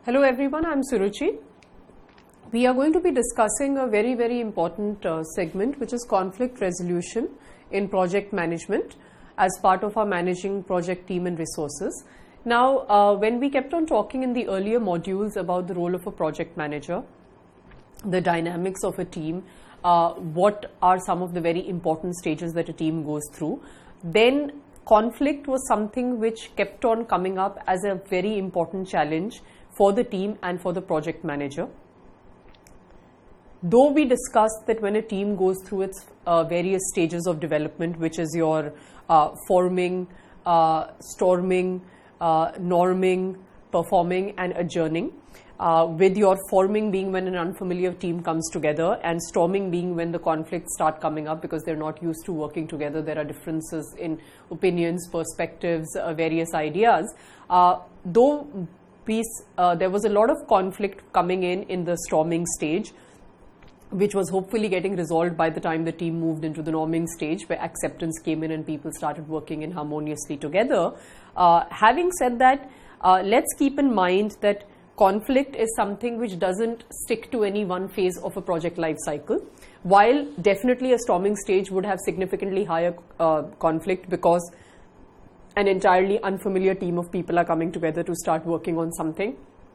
Hello everyone, I am Suruchi. We are going to be discussing a very important segment, which is conflict resolution in project management as part of our managing project team and resources. Now, when we kept on talking in the earlier modules about the role of a project manager, the dynamics of a team, what are some of the very important stages that a team goes through, then conflict was something which kept on coming up as a very important challenge for the team and for the project manager. Though we discussed that when a team goes through its various stages of development, which is your forming, storming, norming, performing and adjourning, with your forming being when an unfamiliar team comes together and storming being when the conflicts start coming up because they're not used to working together. There are differences in opinions, perspectives, various ideas. There was a lot of conflict coming in the storming stage, which was hopefully getting resolved by the time the team moved into the norming stage, where acceptance came in and people started working in harmoniously together. Having said that, let's keep in mind that conflict is something which doesn't stick to any one phase of a project life cycle. While definitely a storming stage would have significantly higher conflict because an entirely unfamiliar team of people are coming together to start working on something.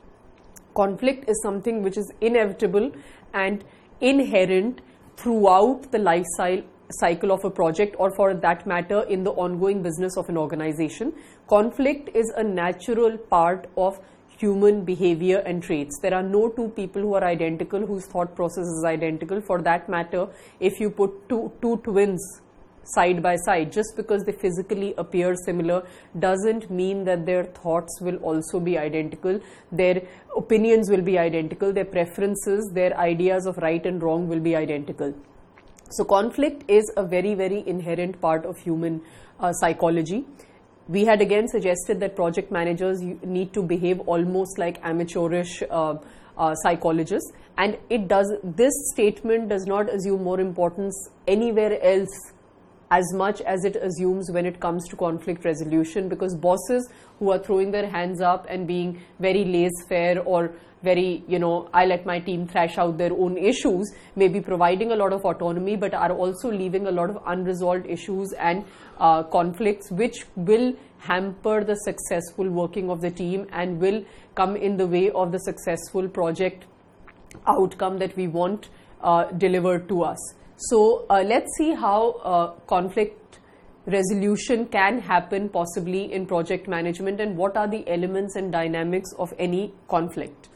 Conflict is something which is inevitable and inherent throughout the life cycle of a project, or for that matter in the ongoing business of an organization. Conflict is a natural part of human behavior and traits. There are no two people who are identical, whose thought process is identical. For that matter, if you put two twins side by side, just because they physically appear similar doesn't mean that their thoughts will also be identical, their opinions will be identical, their preferences, their ideas of right and wrong will be identical. So conflict is a very inherent part of human psychology. We had again suggested that project managers need to behave almost like amateurish psychologists, and this statement does not assume more importance anywhere else as much as it assumes when it comes to conflict resolution, because bosses who are throwing their hands up and being very laissez-faire or very, I let my team thrash out their own issues, may be providing a lot of autonomy but are also leaving a lot of unresolved issues and conflicts which will hamper the successful working of the team and will come in the way of the successful project outcome that we want delivered to us. So let's see how conflict resolution can happen possibly in project management and what are the elements and dynamics of any conflict.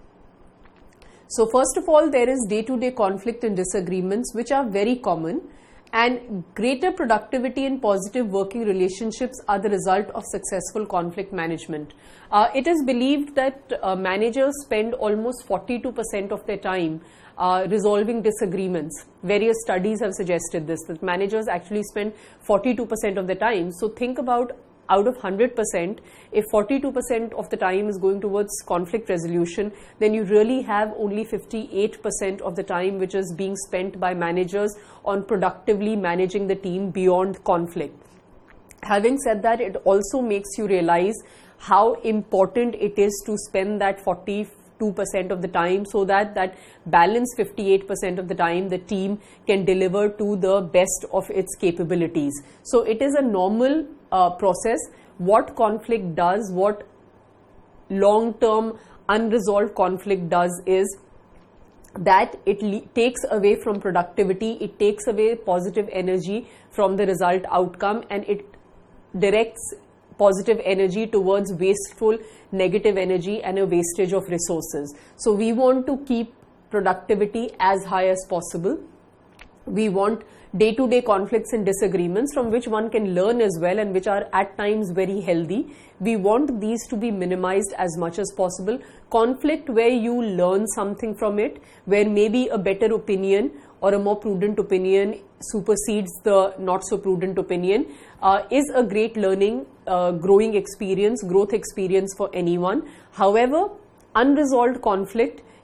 So first of all, there is day-to-day conflict and disagreements, which are very common, and greater productivity and positive working relationships are the result of successful conflict management. It is believed that managers spend almost 42% of their time resolving disagreements. Various studies have suggested this, that managers actually spend 42% of the time. So think about, out of 100%, if 42% of the time is going towards conflict resolution, then you really have only 58% of the time which is being spent by managers on productively managing the team beyond conflict. Having said that, it also makes you realize how important it is to spend that 42% of the time, so that balance 58% of the time the team can deliver to the best of its capabilities. So it is a normal process. What conflict does, what long-term unresolved conflict does, is that it takes away from productivity, it takes away positive energy from the result outcome, and it directs positive energy towards wasteful negative energy and a wastage of resources. So we want to keep productivity as high as possible. We want day-to-day conflicts and disagreements from which one can learn as well and which are at times very healthy. We want these to be minimized as much as possible. Conflict where you learn something from it, where maybe a better opinion or a more prudent opinion supersedes the not so prudent opinion, is a great learning, growth experience for anyone. However, unresolved conflict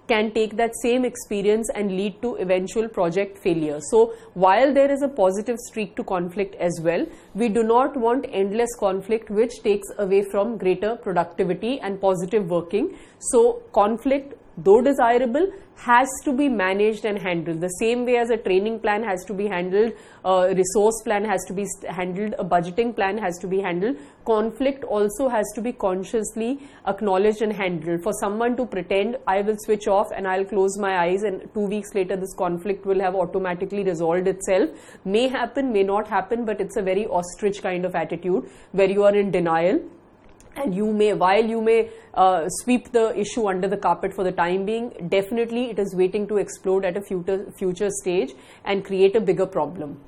can take that same experience and lead to eventual project failure. So while there is a positive streak to conflict as well, we do not want endless conflict which takes away from greater productivity and positive working. So conflict, though desirable, has to be managed and handled. The same way as a training plan has to be handled, a resource plan has to be handled, a budgeting plan has to be handled, conflict also has to be consciously acknowledged and handled. For someone to pretend, I will switch off and I'll close my eyes and 2 weeks later this conflict will have automatically resolved itself, may happen, may not happen, but it's a very ostrich kind of attitude where you are in denial. And while you may sweep the issue under the carpet for the time being, definitely it is waiting to explode at a future stage and create a bigger problem.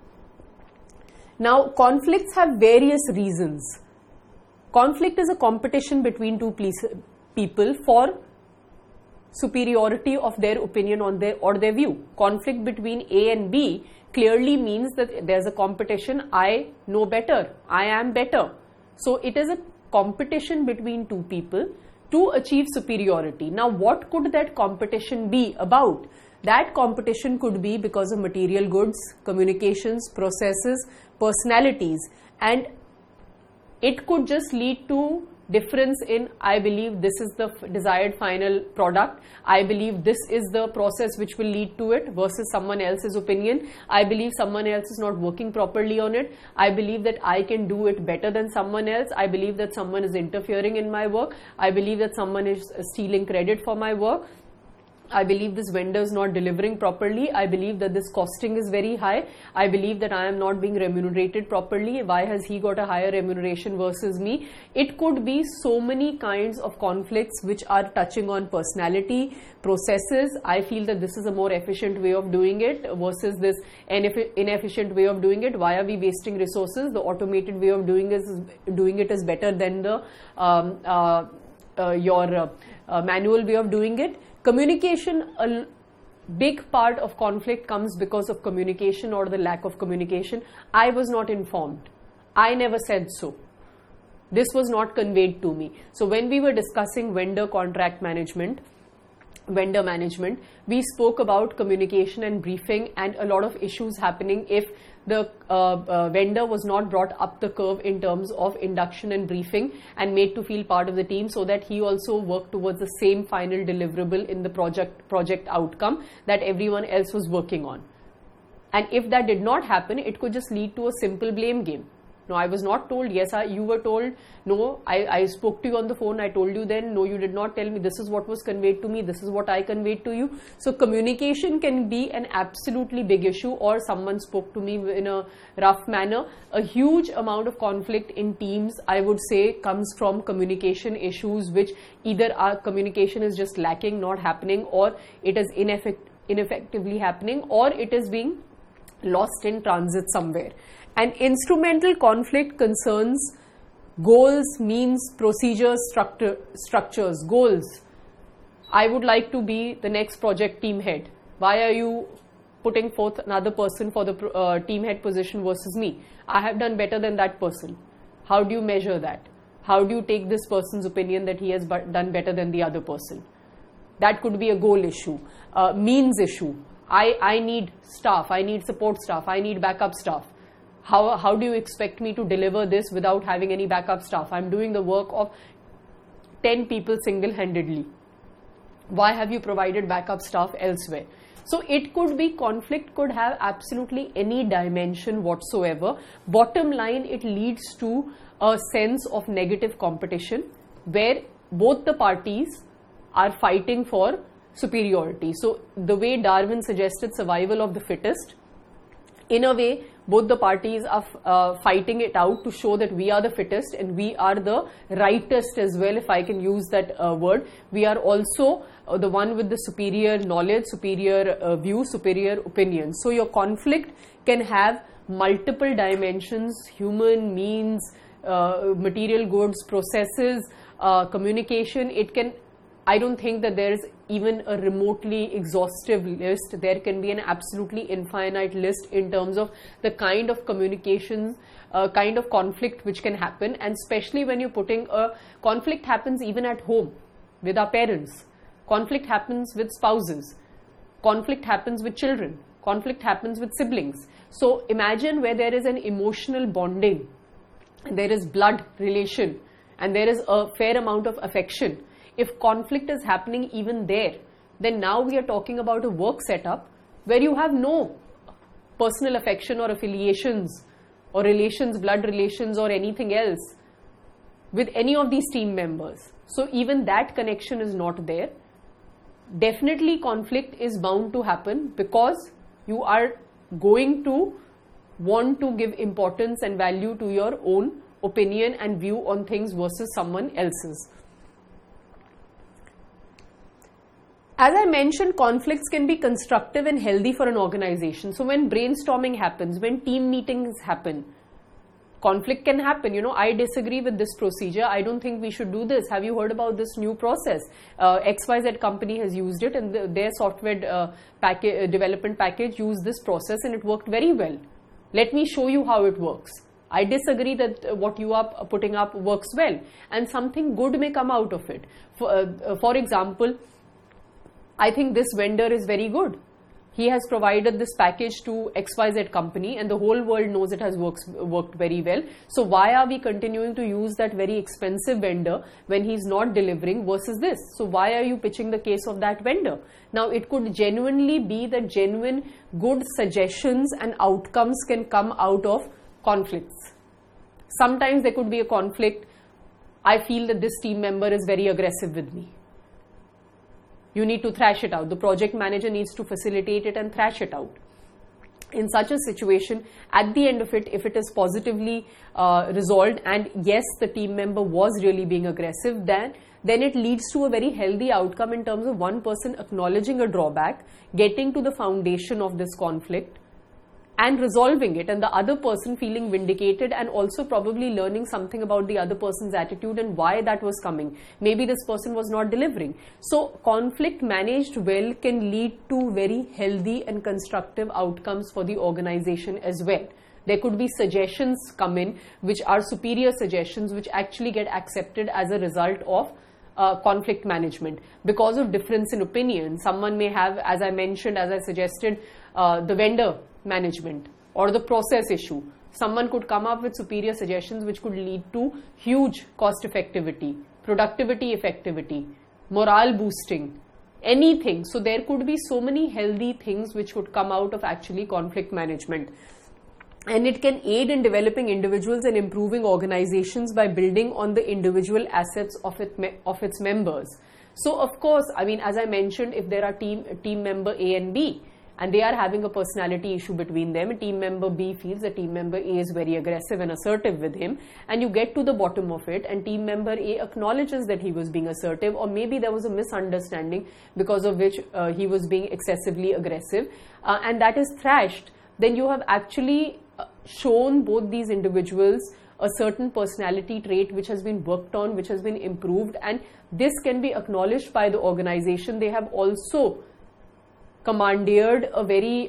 Now, conflicts have various reasons. Conflict is a competition between two people for superiority of their opinion on their view. Conflict between A and B clearly means that there's a competition. I know better. I am better. So it is a competition between two people to achieve superiority. Now, what could that competition be about? That competition could be because of material goods, communications, processes, personalities, and it could just lead to difference in, I believe this is the desired final product, I believe this is the process which will lead to it, versus someone else's opinion. I believe someone else is not working properly on it. I believe that I can do it better than someone else. I believe that someone is interfering in my work. I believe that someone is stealing credit for my work. I believe this vendor is not delivering properly. I believe that this costing is very high. I believe that I am not being remunerated properly. Why has he got a higher remuneration versus me? It could be so many kinds of conflicts which are touching on personality, processes. I feel that this is a more efficient way of doing it versus this inefficient way of doing it. Why are we wasting resources? The automated way of doing it is better than the manual way of doing it. Communication, a big part of conflict comes because of communication or the lack of communication. I was not informed. I never said so. This was not conveyed to me. So when we were discussing vendor management, we spoke about communication and briefing and a lot of issues happening if the vendor was not brought up the curve in terms of induction and briefing and made to feel part of the team, so that he also worked towards the same final deliverable in the project outcome that everyone else was working on. And if that did not happen, it could just lead to a simple blame game. No, I was not told. Yes, you were told. No, I spoke to you on the phone. I told you then. No, you did not tell me. This is what was conveyed to me. This is what I conveyed to you. So communication can be an absolutely big issue, or someone spoke to me in a rough manner. A huge amount of conflict in teams, I would say, comes from communication issues, which either our communication is just lacking, not happening, or it is ineffectively happening, or it is being lost in transit somewhere. And instrumental conflict concerns goals, means, procedures, structures. Goals. I would like to be the next project team head. Why are you putting forth another person for the team head position versus me? I have done better than that person. How do you measure that? How do you take this person's opinion that he has done better than the other person? That could be a goal issue. Means issue. I need staff. I need support staff. I need backup staff. How do you expect me to deliver this without having any backup staff? I'm doing the work of 10 people single-handedly. Why have you provided backup staff elsewhere? So it could be, conflict could have absolutely any dimension whatsoever. Bottom line, it leads to a sense of negative competition where both the parties are fighting for superiority. So the way Darwin suggested survival of the fittest, in a way, both the parties are fighting it out to show that we are the fittest and we are the rightest as well, if I can use that word. We are also the one with the superior knowledge, superior view, superior opinion. So your conflict can have multiple dimensions: human, means, material goods, processes, communication. It can, I don't think that there is even a remotely exhaustive list. There can be an absolutely infinite list in terms of the kind of communications, kind of conflict which can happen. And especially when you're putting conflict happens even at home with our parents. Conflict happens with spouses. Conflict happens with children. Conflict happens with siblings. So imagine where there is an emotional bonding, and there is blood relation, and there is a fair amount of affection. If conflict is happening even there, then now we are talking about a work setup where you have no personal affection or affiliations or relations, blood relations or anything else with any of these team members. So even that connection is not there. Definitely conflict is bound to happen because you are going to want to give importance and value to your own opinion and view on things versus someone else's. As I mentioned, conflicts can be constructive and healthy for an organization. So when brainstorming happens, when team meetings happen, conflict can happen. You know, I disagree with this procedure. I don't think we should do this. Have you heard about this new process? XYZ company has used it, and their software development package used this process, and it worked very well. Let me show you how it works. I disagree that what you are putting up works well, and something good may come out of it. For example, I think this vendor is very good. He has provided this package to XYZ company, and the whole world knows it has worked very well. So why are we continuing to use that very expensive vendor when he's not delivering versus this? So why are you pitching the case of that vendor? Now it could genuinely be that genuine good suggestions and outcomes can come out of conflicts. Sometimes there could be a conflict. I feel that this team member is very aggressive with me. You need to thrash it out. The project manager needs to facilitate it and thrash it out. In such a situation, at the end of it, if it is positively resolved and yes, the team member was really being aggressive, then it leads to a very healthy outcome in terms of one person acknowledging a drawback, getting to the foundation of this conflict and resolving it, and the other person feeling vindicated and also probably learning something about the other person's attitude and why that was coming. Maybe this person was not delivering. So conflict managed well can lead to very healthy and constructive outcomes for the organization as well. There could be suggestions come in which are superior suggestions which actually get accepted as a result of conflict management because of difference in opinion. Someone may have, as I mentioned, as I suggested, the vendor management or the process issue. Someone could come up with superior suggestions which could lead to huge cost effectivity, productivity effectivity, morale boosting, anything. So there could be so many healthy things which could come out of actually conflict management. And it can aid in developing individuals and improving organizations by building on the individual assets of its members. So of course, I mean, as I mentioned, if there are team member A and B, and they are having a personality issue between them, team member B feels that team member A is very aggressive and assertive with him, and you get to the bottom of it, and team member A acknowledges that he was being assertive, or maybe there was a misunderstanding because of which he was being excessively aggressive, and that is thrashed. Then you have actually shown both these individuals a certain personality trait which has been worked on, which has been improved, and this can be acknowledged by the organization. They have also commandeered a very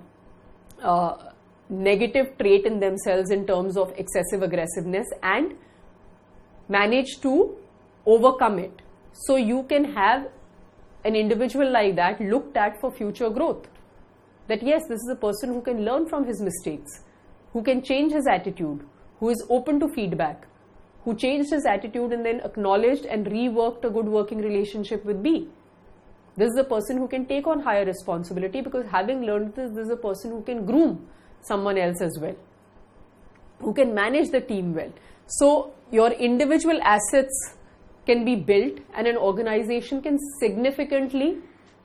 negative trait in themselves in terms of excessive aggressiveness and managed to overcome it. So you can have an individual like that looked at for future growth. That yes, this is a person who can learn from his mistakes, who can change his attitude, who is open to feedback, who changed his attitude and then acknowledged and reworked a good working relationship with B. This is a person who can take on higher responsibility because having learned this is a person who can groom someone else as well, who can manage the team well. So your individual assets can be built and an organization can significantly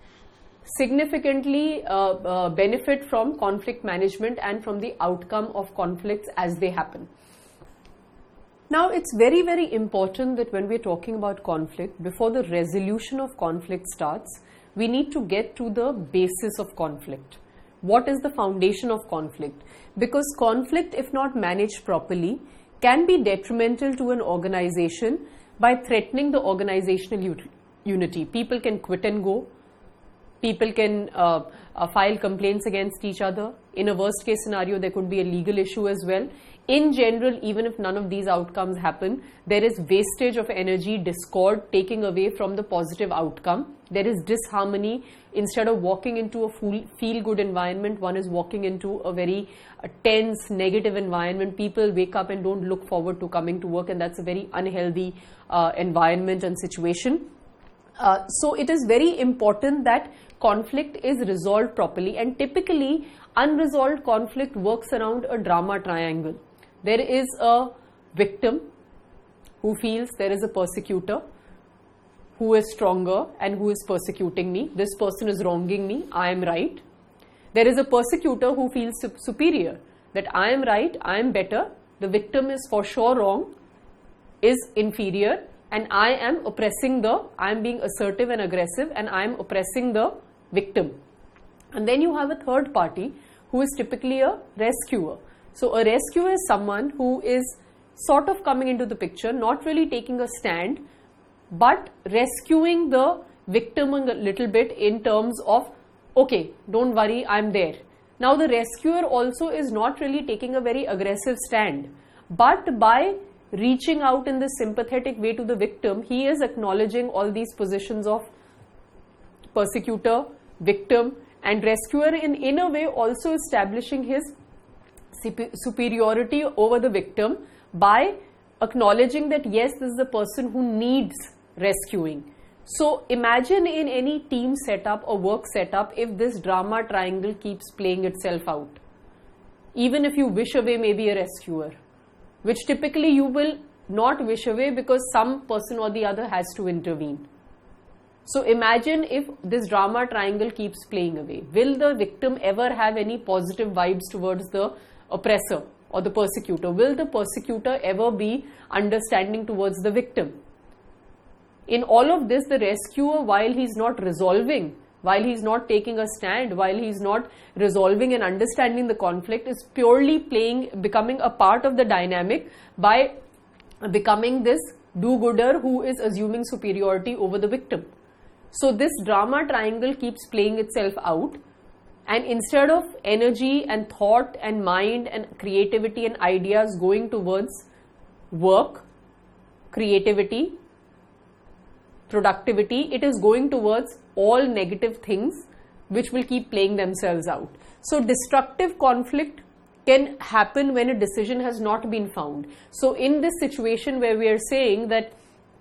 benefit from conflict management and from the outcome of conflicts as they happen. Now, it's very, very important that when we're talking about conflict, before the resolution of conflict starts, we need to get to the basis of conflict. What is the foundation of conflict? Because conflict, if not managed properly, can be detrimental to an organization by threatening the organizational unity. People can quit and go. People can file complaints against each other. In a worst case scenario, there could be a legal issue as well. In general, even if none of these outcomes happen, there is wastage of energy, discord, taking away from the positive outcome. There is disharmony. Instead of walking into a feel-good environment, one is walking into a very tense, negative environment. People wake up and don't look forward to coming to work, and that's a very unhealthy environment and situation. So it is very important that conflict is resolved properly, and typically unresolved conflict works around a drama triangle. There is a victim who feels there is a persecutor who is stronger and who is persecuting me. This person is wronging me, I am right. There is a persecutor who feels superior, that I am right, I am better, the victim is for sure wrong, is inferior, and I am being assertive and aggressive, and I am oppressing the victim. And then you have a third party who is typically a rescuer. So a rescuer is someone who is sort of coming into the picture, not really taking a stand, but rescuing the victim a little bit in terms of, okay, don't worry, I'm there. Now the rescuer also is not really taking a very aggressive stand, but by reaching out in this sympathetic way to the victim, he is acknowledging all these positions of persecutor, victim, and rescuer, in a way also establishing his superiority over the victim by acknowledging that yes, this is a person who needs rescuing. So imagine in any team setup or work setup, if this drama triangle keeps playing itself out. Even if you wish away maybe a rescuer, which typically you will not wish away because some person or the other has to intervene. So imagine if this drama triangle keeps playing away. Will the victim ever have any positive vibes towards the oppressor or the persecutor? Will the persecutor ever be understanding towards the victim? In all of this, the rescuer, while he's not resolving, while he's not taking a stand, while he's not resolving and understanding the conflict, is purely becoming a part of the dynamic by becoming this do-gooder who is assuming superiority over the victim. So this drama triangle keeps playing itself out, and instead of energy and thought and mind and creativity and ideas going towards work, creativity, productivity, it is going towards all negative things which will keep playing themselves out. So destructive conflict can happen when a decision has not been found. So in this situation where we are saying that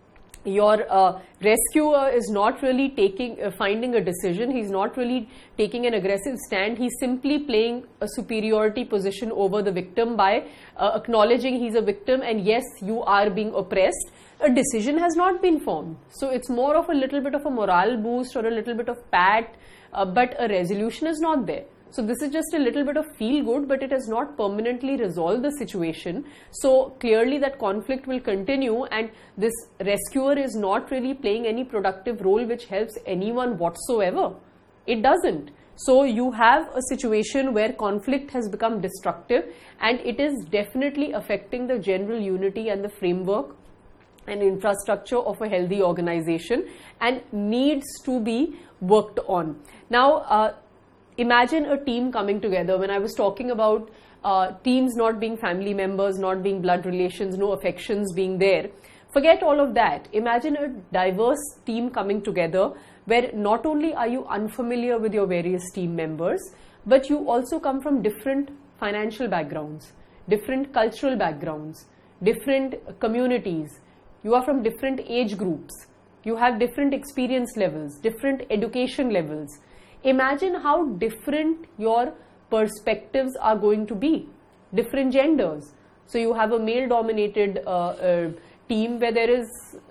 your rescuer is not really finding a decision, he's not really taking an aggressive stand, he's simply playing a superiority position over the victim by acknowledging he's a victim and yes, you are being oppressed. A decision has not been formed. So it's more of a little bit of a morale boost or a little bit of pat, but a resolution is not there. So this is just a little bit of feel good, but it has not permanently resolved the situation. So clearly that conflict will continue, and this rescuer is not really playing any productive role which helps anyone whatsoever. It doesn't. So you have a situation where conflict has become destructive, and it is definitely affecting the general unity and the framework and infrastructure of a healthy organization, and needs to be worked on. Now, imagine a team coming together. When I was talking about teams not being family members, not being blood relations, no affections being there, forget all of that. Imagine a diverse team coming together where not only are you unfamiliar with your various team members, but you also come from different financial backgrounds, different cultural backgrounds, different communities. You are from different age groups. You have different experience levels, different education levels. Imagine how different your perspectives are going to be. Different genders. So you have a male-dominated team where there is,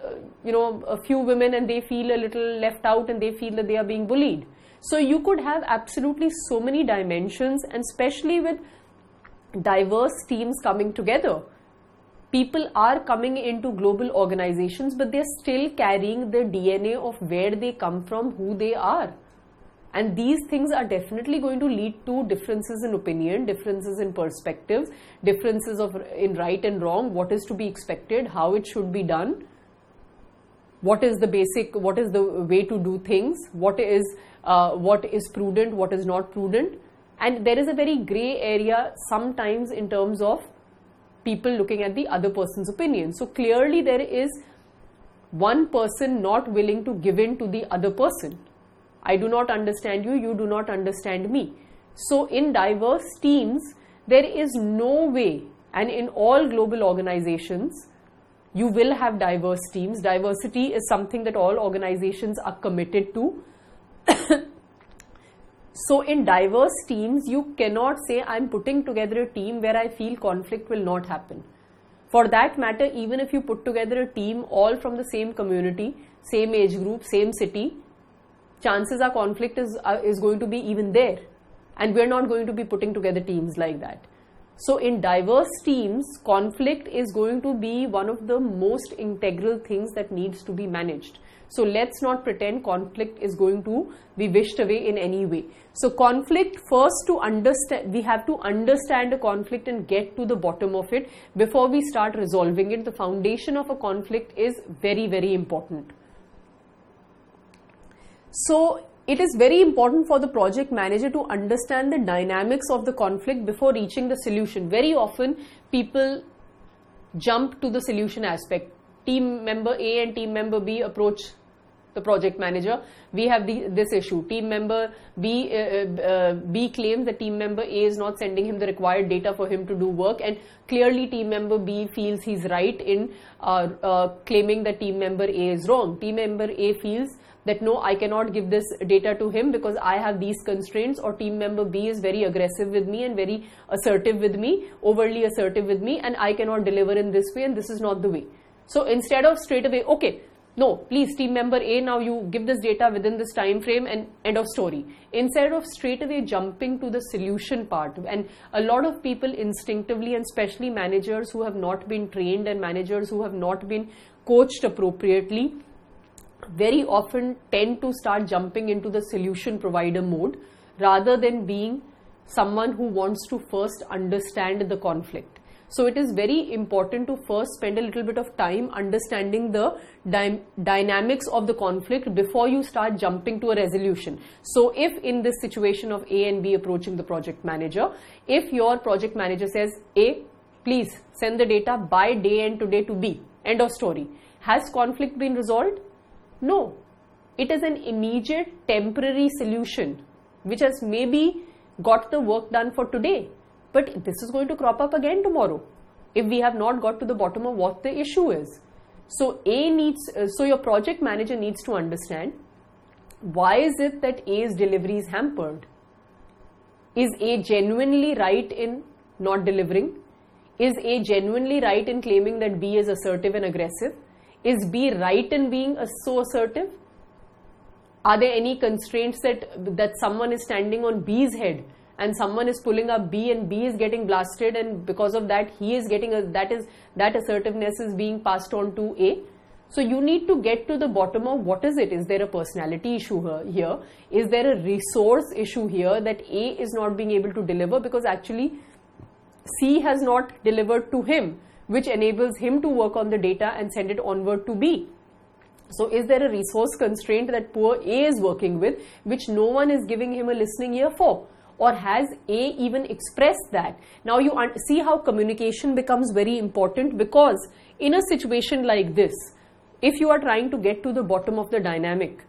a few women and they feel a little left out and they feel that they are being bullied. So you could have absolutely so many dimensions, and especially with diverse teams coming together. People are coming into global organizations, but they're still carrying the DNA of where they come from, who they are. And these things are definitely going to lead to differences in opinion, differences in perspectives, differences in right and wrong, what is to be expected, how it should be done. what is the way to do things, what is prudent, what is not prudent. And there is a very gray area sometimes in terms of people looking at the other person's opinion. So clearly there is one person not willing to give in to the other person. I do not understand you, you do not understand me. So in diverse teams, there is no way, and in all global organizations, you will have diverse teams. Diversity is something that all organizations are committed to. So in diverse teams, you cannot say, I'm putting together a team where I feel conflict will not happen. For that matter, even if you put together a team all from the same community, same age group, same city, chances are conflict is going to be even there. And we're not going to be putting together teams like that. So in diverse teams, conflict is going to be one of the most integral things that needs to be managed. So let's not pretend conflict is going to be wished away in any way. So conflict, first to understand, we have to understand a conflict and get to the bottom of it before we start resolving it. The foundation of a conflict is very, very important. So it is very important for the project manager to understand the dynamics of the conflict before reaching the solution. Very often people jump to the solution aspect. Team member A and team member B approach the project manager. We have this issue. Team member B claims that team member A is not sending him the required data for him to do work, and clearly team member B feels he's right in claiming that team member A is wrong. Team member A feels that no, I cannot give this data to him because I have these constraints, or team member B is very aggressive with me and very assertive with me, overly assertive with me, and I cannot deliver in this way, and this is not the way. So instead of straight away, okay, no, please team member A, now you give this data within this time frame and end of story. Instead of straight away jumping to the solution part, and a lot of people instinctively, and especially managers who have not been trained and managers who have not been coached appropriately, very often tend to start jumping into the solution provider mode rather than being someone who wants to first understand the conflict. So it is very important to first spend a little bit of time understanding the dynamics of the conflict before you start jumping to a resolution. So if in this situation of A and B approaching the project manager, if your project manager says, A, please send the data by day end today to B, end of story. Has conflict been resolved? No. It is an immediate temporary solution which has maybe got the work done for today. But this is going to crop up again tomorrow if we have not got to the bottom of what the issue is. So so your project manager needs to understand, why is it that A's delivery is hampered? Is A genuinely right in not delivering? Is A genuinely right in claiming that B is assertive and aggressive? Is B right in being so assertive? Are there any constraints that someone is standing on B's head and someone is pulling up B and B is getting blasted, and because of that he is getting that assertiveness is being passed on to A? So you need to get to the bottom of what is it. Is there a personality issue here? Is there a resource issue here that A is not being able to deliver because actually C has not delivered to him, which enables him to work on the data and send it onward to B? So is there a resource constraint that poor A is working with, which no one is giving him a listening ear for? Or has A even expressed that? Now you see how communication becomes very important, because in a situation like this, if you are trying to get to the bottom of the dynamic,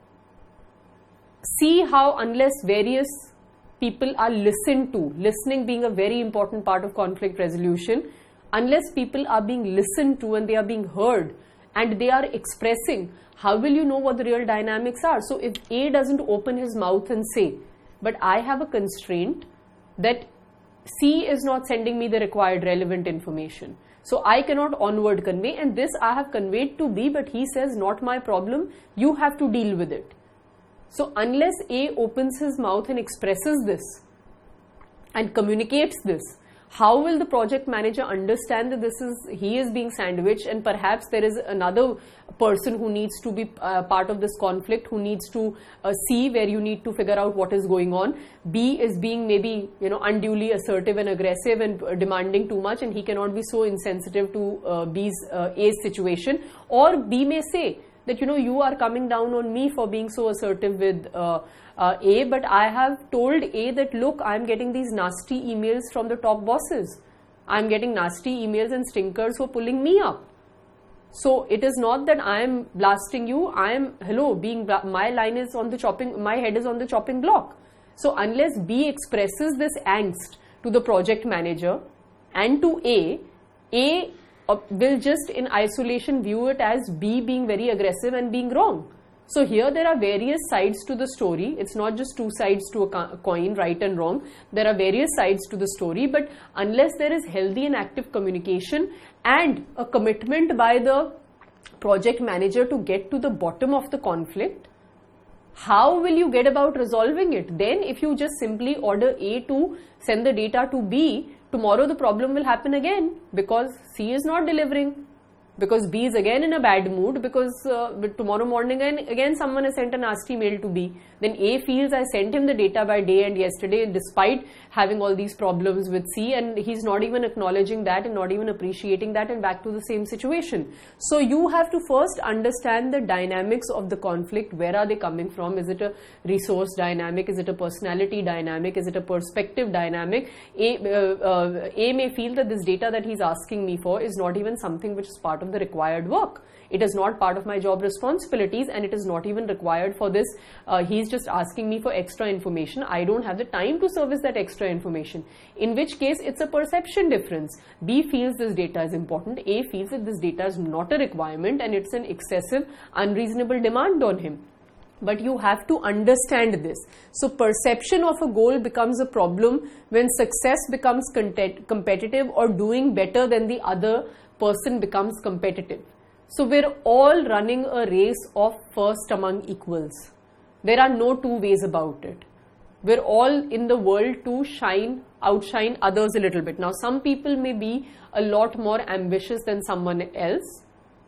see how unless various people are listened to, listening being a very important part of conflict resolution, unless people are being listened to and they are being heard and they are expressing, how will you know what the real dynamics are? So if A doesn't open his mouth and say, but I have a constraint that C is not sending me the required relevant information, so I cannot onward convey, and this I have conveyed to B, but he says not my problem, you have to deal with it. So unless A opens his mouth and expresses this and communicates this, how will the project manager understand that he is being sandwiched, and perhaps there is another person who needs to be part of this conflict, who needs to see where you need to figure out what is going on. B is being maybe unduly assertive and aggressive and demanding too much, and he cannot be so insensitive to A's situation. Or B may say that, you are coming down on me for being so assertive with A, but I have told A that, look, I'm getting these nasty emails from the top bosses. I'm getting nasty emails and stinkers who are pulling me up. So it is not that I am blasting you. I am, my line is on the chopping, my head is on the chopping block. So unless B expresses this angst to the project manager and to A will just in isolation view it as B being very aggressive and being wrong. So here there are various sides to the story. It's not just two sides to a coin, right and wrong. There are various sides to the story, but unless there is healthy and active communication and a commitment by the project manager to get to the bottom of the conflict, how will you get about resolving it? Then if you just simply order A to send the data to B, tomorrow the problem will happen again because C is not delivering. Because B is again in a bad mood, because tomorrow morning again someone has sent a nasty mail to B. Then A feels I sent him the data by day and yesterday despite having all these problems with C, and he's not even acknowledging that and not even appreciating that, and back to the same situation. So you have to first understand the dynamics of the conflict. Where are they coming from? Is it a resource dynamic? Is it a personality dynamic? Is it a perspective dynamic? A may feel that this data that he's asking me for is not even something which is part of the required work. It is not part of my job responsibilities, and it is not even required for this. He's just asking me for extra information. I don't have the time to service that extra information. In which case, it's a perception difference. B feels this data is important. A feels that this data is not a requirement and it's an excessive, unreasonable demand on him. But you have to understand this. So perception of a goal becomes a problem when success becomes competitive or doing better than the other person becomes competitive. So we're all running a race of first among equals. There are no two ways about it. We're all in the world to outshine others a little bit. Now some people may be a lot more ambitious than someone else,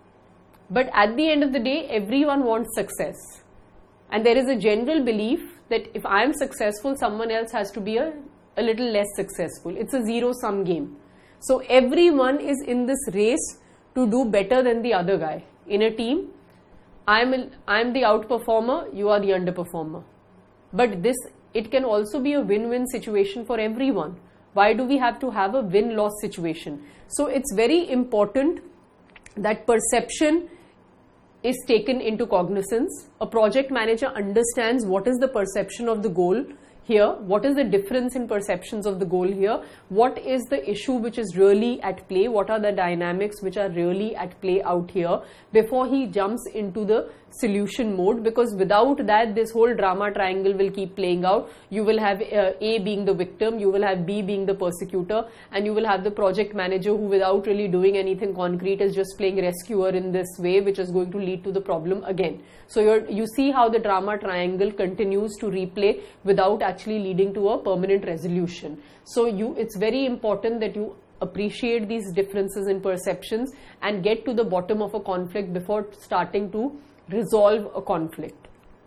but at the end of the day, everyone wants success. And there is a general belief that if I am successful, someone else has to be a little less successful. It's a zero-sum game. So everyone is in this race to do better than the other guy. In a team, I'm the outperformer, you are the underperformer. But it can also be a win-win situation for everyone. Why do we have to have a win-loss situation? So it's very important that perception is taken into cognizance. A project manager understands what is the perception of the goal here, what is the difference in perceptions of the goal here, what is the issue which is really at play, what are the dynamics which are really at play out here, before he jumps into the solution mode, because without that this whole drama triangle will keep playing out. You will have A being the victim, you will have B being the persecutor, and you will have the project manager who, without really doing anything concrete, is just playing rescuer in this way, which is going to lead to the problem again. So you see how the drama triangle continues to replay without actually leading to a permanent resolution. So it's very important that you appreciate these differences in perceptions and get to the bottom of a conflict before starting to resolve a conflict.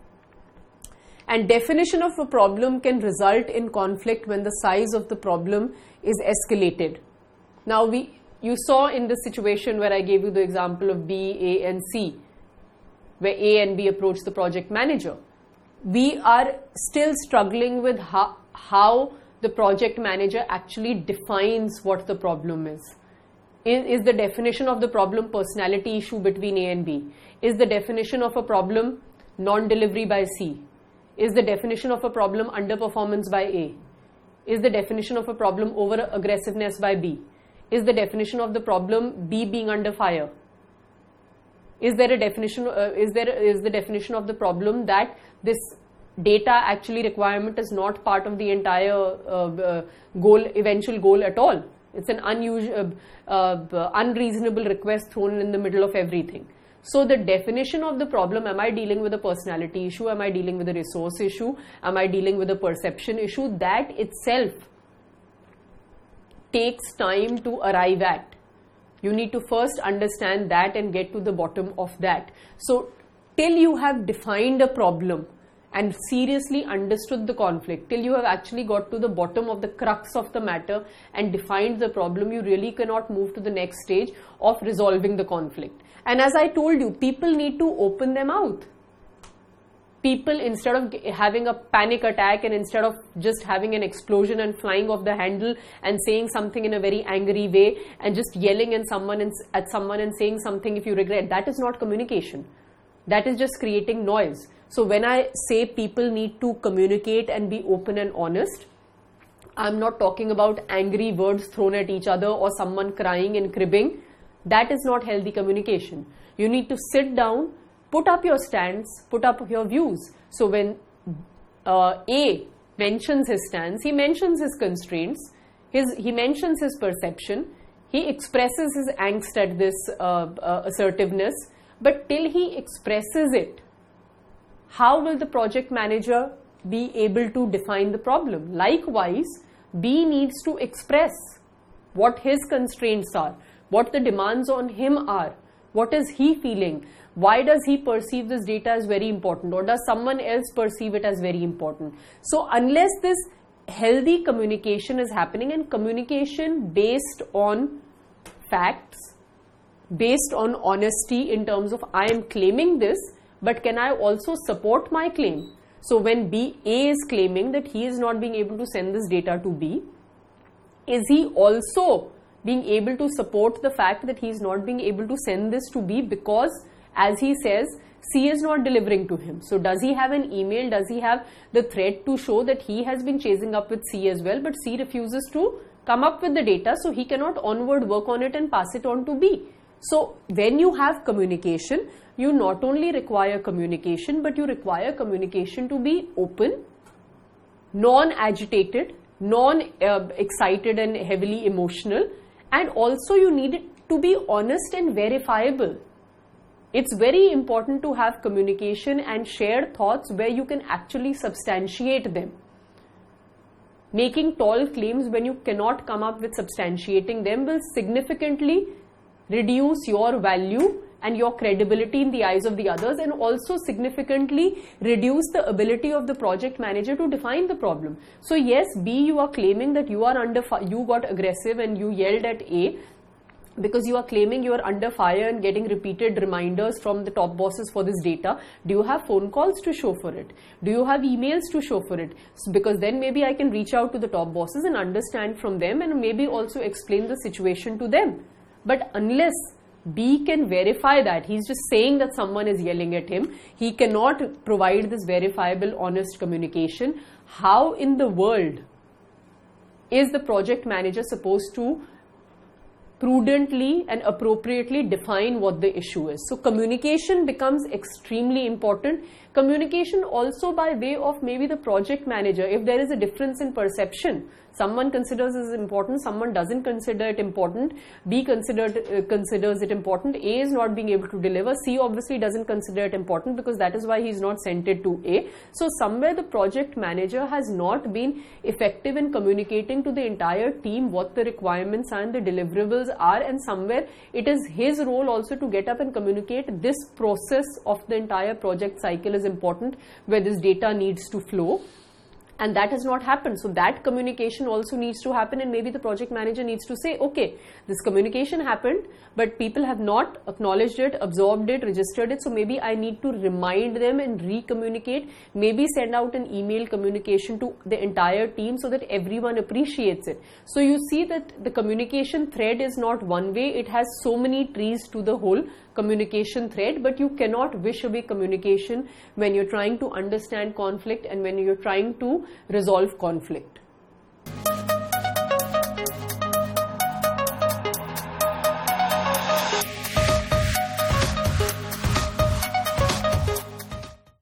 And definition of a problem can result in conflict when the size of the problem is escalated. Now you saw in the situation where I gave you the example of B, A and C, where A and B approach the project manager. We are still struggling with how the project manager actually defines what the problem is. Is the definition of the problem personality issue between A and B? Is the definition of a problem non-delivery by C? Is the definition of a problem underperformance by A? Is the definition of a problem over aggressiveness by B? Is the definition of the problem B being under fire? Is there a definition? Is the definition of the problem that this data actually requirement is not part of the entire eventual goal at all? It's an unreasonable request thrown in the middle of everything. So the definition of the problem, am I dealing with a personality issue? Am I dealing with a resource issue? Am I dealing with a perception issue? That itself takes time to arrive at. You need to first understand that and get to the bottom of that. So till you have defined a problem and seriously understood the conflict, till you have actually got to the bottom of the crux of the matter and defined the problem, you really cannot move to the next stage of resolving the conflict. And as I told you, people need to open their mouth. People, instead of having a panic attack and instead of just having an explosion and flying off the handle and saying something in a very angry way and just yelling at someone and saying something if you regret, that is not communication. That is just creating noise. So when I say people need to communicate and be open and honest, I'm not talking about angry words thrown at each other or someone crying and cribbing. That is not healthy communication. You need to sit down, put up your stance, put up your views. So when A mentions his stance, he mentions his constraints, he mentions his perception, he expresses his angst at this assertiveness, but till he expresses it, how will the project manager be able to define the problem? Likewise, B needs to express what his constraints are, what the demands on him are, what is he feeling, why does he perceive this data as very important, or does someone else perceive it as very important. So unless this healthy communication is happening, and communication based on facts, based on honesty in terms of I am claiming this, but can I also support my claim? So when A is claiming that he is not being able to send this data to B, is he also being able to support the fact that he is not being able to send this to B because, as he says, C is not delivering to him? So does he have an email? Does he have the thread to show that he has been chasing up with C as well, but C refuses to come up with the data, so he cannot onward work on it and pass it on to B? So when you have communication, you not only require communication, but you require communication to be open, non-agitated, non-excited and heavily emotional, and also you need it to be honest and verifiable. It's very important to have communication and share thoughts where you can actually substantiate them. Making tall claims when you cannot come up with substantiating them will significantly reduce your value and your credibility in the eyes of the others, and also significantly reduce the ability of the project manager to define the problem. So yes, B, you are claiming that you are you got aggressive and you yelled at A because you are claiming you are under fire and getting repeated reminders from the top bosses for this data. Do you have phone calls to show for it? Do you have emails to show for it? So, because then maybe I can reach out to the top bosses and understand from them and maybe also explain the situation to them. But unless B can verify that, he's just saying that someone is yelling at him, he cannot provide this verifiable, honest communication. How in the world is the project manager supposed to prudently and appropriately define what the issue is? So communication becomes extremely important. Communication also by way of maybe the project manager, if there is a difference in perception, someone considers it important, someone doesn't consider it important, B considers it important, A is not being able to deliver, C obviously doesn't consider it important because that is why he's not sent it to A. So somewhere the project manager has not been effective in communicating to the entire team what the requirements and the deliverables are, and somewhere it is his role also to get up and communicate this process of the entire project cycle is important, where this data needs to flow. And that has not happened. So that communication also needs to happen, and maybe the project manager needs to say, okay, this communication happened, but people have not acknowledged it, absorbed it, registered it. So maybe I need to remind them and re-communicate, maybe send out an email communication to the entire team so that everyone appreciates it. So you see that the communication thread is not one way. It has so many trees to the whole communication thread, but you cannot wish away communication when you're trying to understand conflict and when you're trying to resolve conflict.